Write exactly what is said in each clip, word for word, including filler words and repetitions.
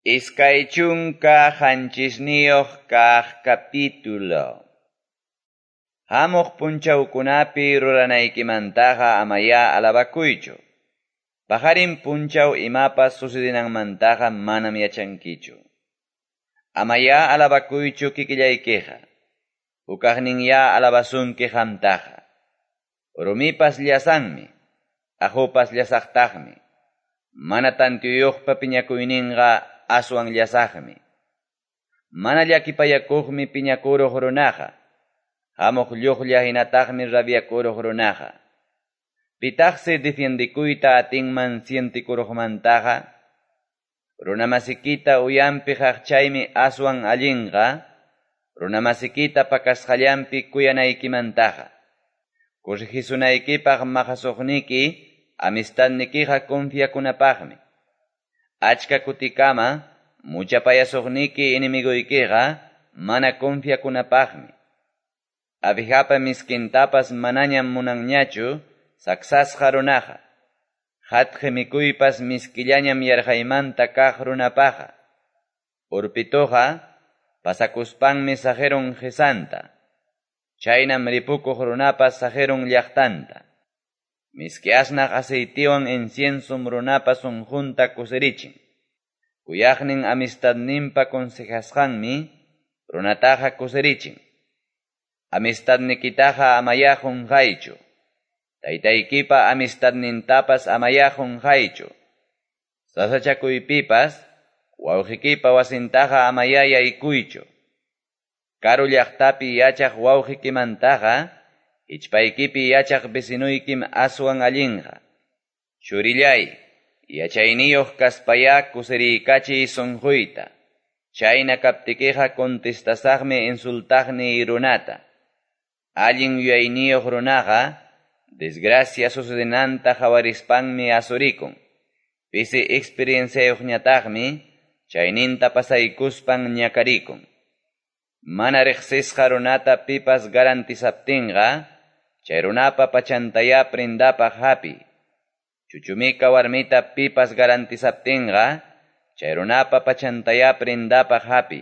Iskay chunka hanchisniyuq kaq capítulo. Hamuq punchawkunapi ruranaykimantaqa amaya alabakuychu. Paharin punchaw imapas sucedinanmantaqa manam yachankichu. Amaya alabakuychu kikillaykiqa. Ukaqninya alabasunki hamtaqa. Rumipas llasanmi, ajupas llasaqtaqmi. Mana tantiyuqpa piñakuyninqa aswan llasaqmi. Mana llakipayakuqmi piñakuruq runaqa. Hamuq lluqlla hinataqmi rabiakuruq runaqa. Pitaqsi defiendikuyta atinman sientikuruqmantaqa. Runamasikita uyampi haqchaymi aswan allinqa. Runamasikita pakasqallampi kuyanaykimantaqa. Kushijisunaykipaq maqasuqniki amistadnikiqa confiakunapaqmi. Achka kutikama muchapayasuqniki inimiguykiqa mana confiakunapaqmi. Abijapa miskintapas manañam munanñachu saksasqa runaqa. Hatqi mikuypas miskillañam yarqaymanta kaq runapaqa. Urpituqa pasakuspanmi sajerun qhisanta. Chaynam ripukuq runapas sajerun llaqtanta. Miski asnaq aceitiwan inciensum runapas sunqunta kusirichin. Kuyaqnin amistadninpa consejasqanmi runataqa kusirichin. Amistadnikitaqa amaya qunqaychu. Taytaykipa amistadnintapas amaya qunqaychu. Sasachakuypipas wawqikipa wasintaqa amaya yaykuychu. Karu llaqtapi yachaq wawqikimantaqa ichpaykipi yachaq vecinuykim aswan allinqa. Churillay, yachayniyuq kaspaya kusiriykachiy sunquyta. Chayna kaptikiqa contestasaqmi insultaqni runata. Allin yuyayniyuq runaqa, desgracia sucedinanta hawarispanmi asurikun. Pisi experienciayuqñataqmi, chayninta pasaykuspan ñakarikun. Mana riqsisqa runata pipas garantisaptinqa, chay runapa pachantaya prindapaq hapi. Chuchumika warmita pipas garantisaptinqa, chay runapa pachantaya prindapaq hapi.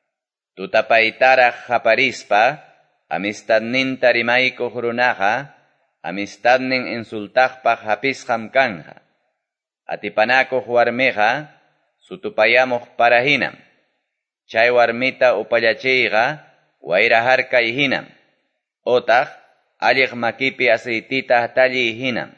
Tutapaytaraq haparispa, amistadninta rimaykuq runaqa, amistadnin insultaqpaq hapisqam kanqa. Atipanakuq warmiqa, sutupayamuq parahinam. Chay warmita upallachiyqa, wayraharkay hinam. Otaq, alliq makipi aceitita talliy hinam.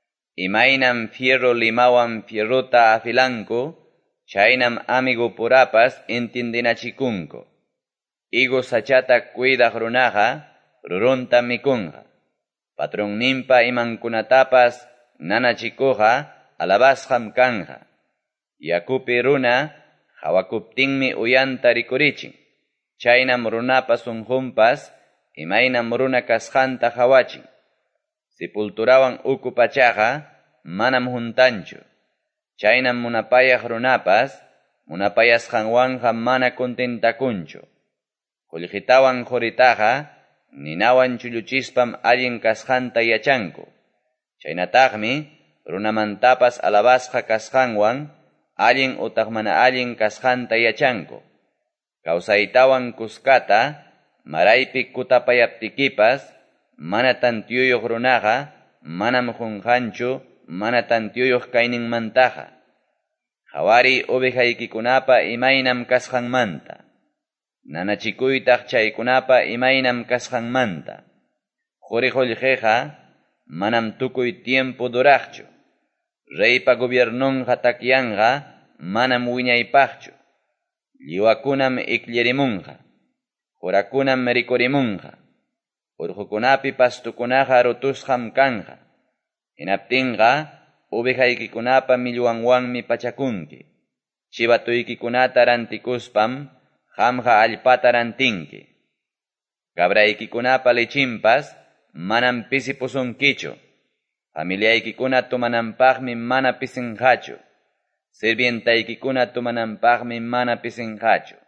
Imaynam fierro limawan fierruta afilanku, chaynam amigo purapas intindinachikunku. Igu sachata cuidaq runaqa, rurunta mikunqa. Patronninpa imankunatapas nanachikuqa, alabasqam kanqa. Yakupi runa, hawakuptinmi uyanta rikurichin. Chaynam runapa sunqunpas, imaynam runa kasqanta hawachin. Sepulturawan uku pachaqa, manam juntanchu. Chaynam munapayaq runapas, munapayasqanwanqa mana contentakunchu. Qullqitawan quritaqa, ninawan chulluchispam allin kasqanta yachanku. Chaynataqmi, runamantapas alabasqa kasqanwan, allin utaq mana allin kasqanta yachanku. Kawsaytawan kuskata, maraypi kutapayaptikipas, mana tantiyuyuq runaqa, manam qunqanchu, mana tantiyuyuq kayninmantaqa. Hawari ovejaykikunapa imaynam kasqanmanta. Nanachikuytaq chaykunapa imaynam kasqanmanta. Quri qullqiqa, manam tukuy tiempo duraqchu. Reypa gobiernunqa takyanqa, manam wiñaypaqchu. Lliwakunam iklirimunqa. Qurakunam rikurimunqa. Urqukunapi pastukunaqa rutusqam kanqa. Hinaptinqa, ovejaykikunapa millwanwanmi pachakunki. Chivatuykikunata rantikuspam, qamqa allpata rantinki. Cabraykikunapa lechinpas, manam pisipusunkichu. Familiaykikuna tumananpaqmi mana pisinqachu. Sirvientaykikuna tumananpaqmi mana pisinqachu.